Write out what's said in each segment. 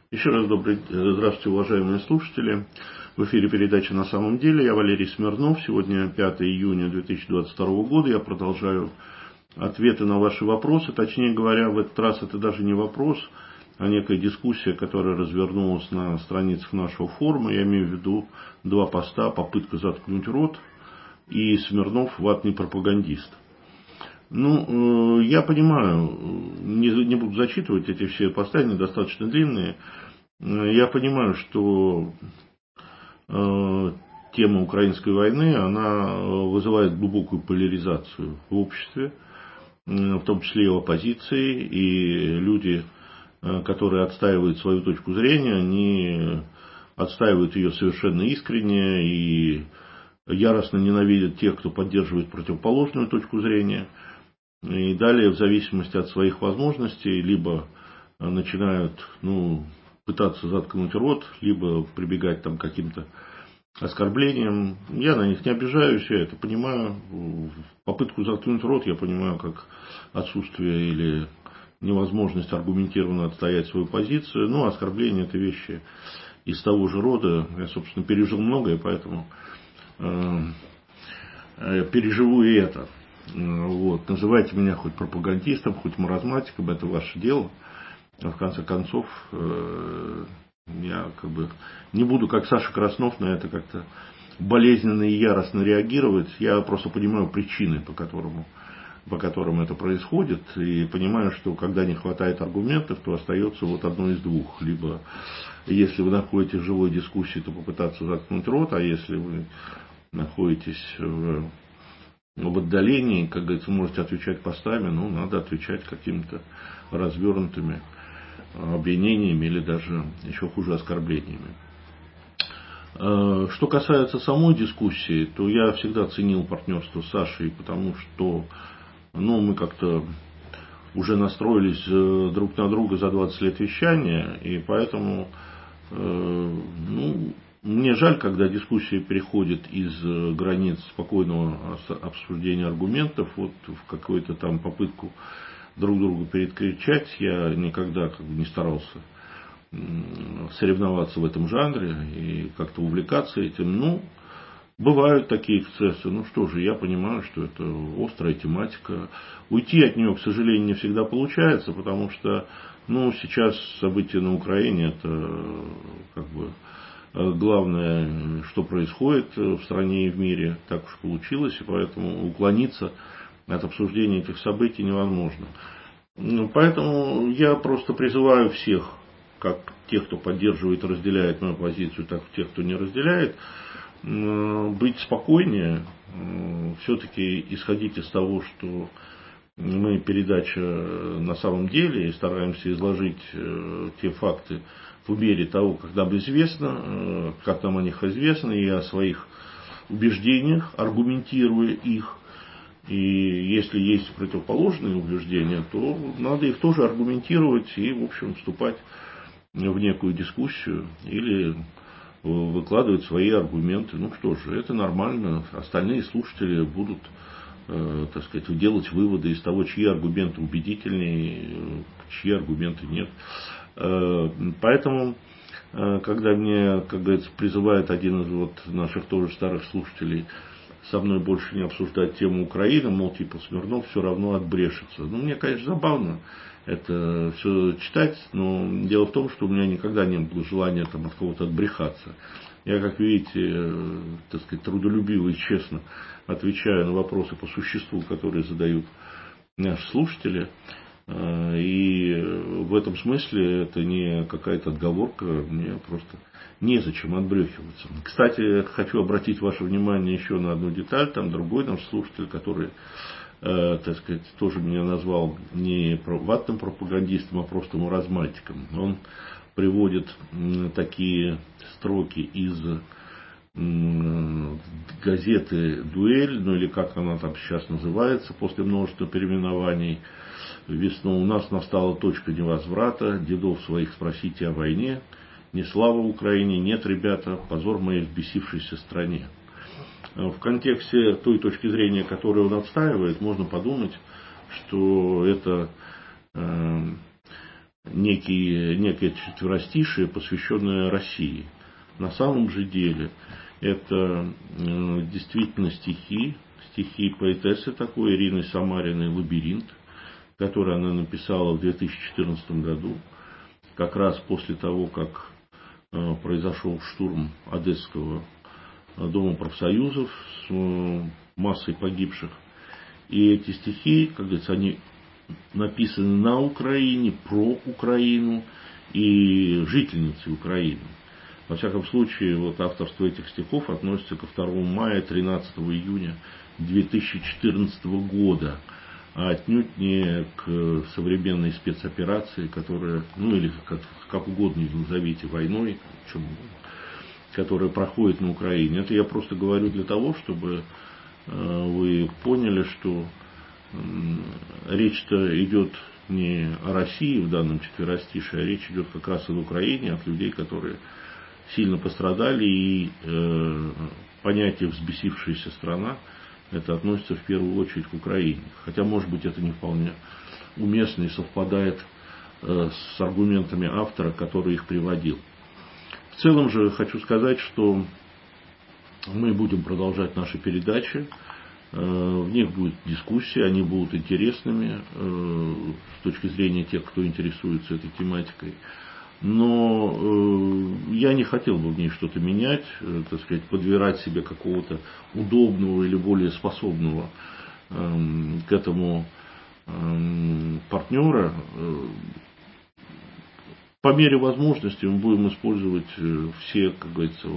Еще раз здравствуйте, уважаемые слушатели. В эфире передача «На самом деле». Я Валерий Смирнов. Сегодня 5 июня 2022 года. Я продолжаю ответы на ваши вопросы. Точнее говоря, в этот раз это даже не вопрос, а некая дискуссия, которая развернулась на страницах нашего форума. Я имею в виду два поста: «Попытка заткнуть рот» и «Смирнов ватный пропагандист». Я понимаю, не буду зачитывать эти все посты, они достаточно длинные. Я понимаю, что тема украинской войны, она вызывает глубокую поляризацию в обществе, в том числе и в оппозиции, и люди, которые отстаивают свою точку зрения, они отстаивают ее совершенно искренне и яростно ненавидят тех, кто поддерживает противоположную точку зрения. И далее, в зависимости от своих возможностей, либо начинают пытаться заткнуть рот, либо прибегать к каким-то оскорблениям. Я на них не обижаюсь, я это понимаю. Попытку заткнуть рот я понимаю как отсутствие или невозможность аргументированно отстоять свою позицию. Оскорбления — это вещи из того же рода. Я, собственно, пережил многое, поэтому переживу и это. Называйте меня хоть пропагандистом, хоть маразматиком, это ваше дело. В конце концов, я не буду, как Саша Краснов, на это как-то болезненно и яростно реагировать. Я просто понимаю причины, по которым это происходит. И понимаю, что когда не хватает аргументов, то остается одно из двух. Либо, если вы находитесь в живой дискуссии, то попытаться заткнуть рот, а если вы находитесь в отдалении, как говорится, можете отвечать постами, надо отвечать какими-то развернутыми обвинениями или даже еще хуже оскорблениями. Что касается самой дискуссии, то я всегда ценил партнерство с Сашей, потому что мы как-то уже настроились друг на друга за 20 лет вещания, и поэтому мне жаль, когда дискуссия переходит из границ спокойного обсуждения аргументов в какую-то попытку друг другу перекричать. Я никогда не старался соревноваться в этом жанре и как-то увлекаться этим. Бывают такие эксцессы. Я понимаю, что это острая тематика. Уйти от нее, к сожалению, не всегда получается, потому что сейчас события на Украине — это главное, что происходит в стране и в мире. Так уж получилось, и поэтому уклониться от обсуждения этих событий невозможно. Поэтому я просто призываю всех, как тех, кто поддерживает и разделяет мою позицию, так и тех, кто не разделяет, быть спокойнее. Все-таки исходить из того, что мы передача «На самом деле» и стараемся изложить те факты в мере того, как нам известно, как нам о них известно, и о своих убеждениях, аргументируя их. И если есть противоположные убеждения, то надо их тоже аргументировать и, в общем, вступать в некую дискуссию или выкладывать свои аргументы. Это нормально. Остальные слушатели будут, делать выводы из того, чьи аргументы убедительнее, чьи аргументы нет. Поэтому, когда мне, как говорится, призывает один из наших тоже старых слушателей со мной больше не обсуждать тему Украины, мол, Смирнов все равно отбрешется. Мне, конечно, забавно это все читать, но дело в том, что у меня никогда не было желания от кого-то отбрехаться. Я, как видите, трудолюбиво и честно отвечаю на вопросы по существу, которые задают наши слушатели. И в этом смысле это не какая-то отговорка, мне просто незачем отбрехиваться. Кстати, хочу обратить ваше внимание еще на одну деталь. Там другой наш слушатель, который, тоже меня назвал не ватным пропагандистом, а просто маразматиком. Он приводит такие строки из газеты «Дуэль», или как она там сейчас называется, после множества переименований. Весну у нас настала точка невозврата, дедов своих спросите о войне. Не слава Украине, нет, ребята, позор моей взбесившейся стране. В контексте той точки зрения, которую он отстаивает, можно подумать, что это некое четверостишие, посвященное России. На самом же деле это действительно стихи поэтессы такой Ирины Самариной «Лабиринт», который она написала в 2014 году, как раз после того, как произошел штурм Одесского дома профсоюзов с массой погибших. И эти стихи, как говорится, они написаны на Украине, про Украину и жительницы Украины. Во всяком случае, вот авторство этих стихов относится ко 2 мая 13 июня 2014 года, а отнюдь не к современной спецоперации, которая, ну или как угодно ее назовите, войной, которая проходит на Украине. Это я просто говорю для того, чтобы вы поняли, что речь-то идет не о России в данном четверостишии, а речь идет как раз об Украине, от людей, которые сильно пострадали, и понятие «взбесившаяся страна» это относится в первую очередь к Украине. Хотя, может быть, это не вполне уместно и совпадает с аргументами автора, который их приводил. В целом же хочу сказать, что мы будем продолжать наши передачи. В них будет дискуссия, они будут интересными с точки зрения тех, кто интересуется этой тематикой. Но я не хотел бы в ней что-то менять, так сказать, подбирать себе какого-то удобного или более способного к этому партнера. По мере возможности мы будем использовать все, как говорится,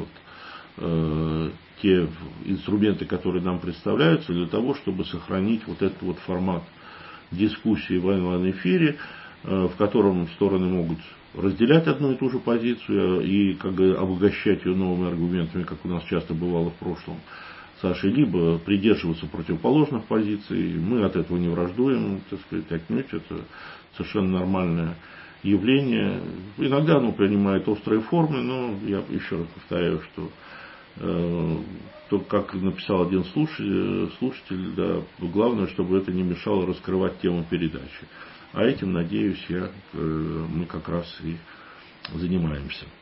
те инструменты, которые нам представляются, для того, чтобы сохранить вот этот вот формат дискуссии в онлайн-эфире, в котором стороны могут разделять одну и ту же позицию и как бы обогащать ее новыми аргументами, как у нас часто бывало в прошлом, Сашей, либо придерживаться противоположных позиций. Мы от этого не враждуем, так сказать, отнюдь. Это совершенно нормальное явление. Иногда оно принимает острые формы, но я еще раз повторяю, что то, как написал один слушатель, да, главное, чтобы это не мешало раскрывать тему передачи. А этим, надеюсь, мы как раз и занимаемся.